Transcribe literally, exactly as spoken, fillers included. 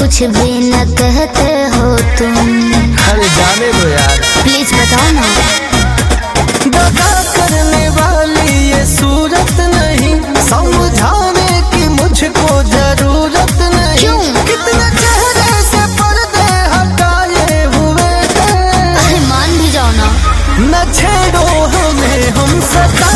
कुछ भी न कहते हो तुम। अरे जाने दो यार, प्लीज बताओ ना। दगा करने वाली ये सूरत नहीं, समझाने की मुझको जरूरत नहीं। क्यों? कितने चेहरे से पर्दे हटाए हुए हैं। अरे मान भी जाओ ना। न छेड़ो हमें, हम सता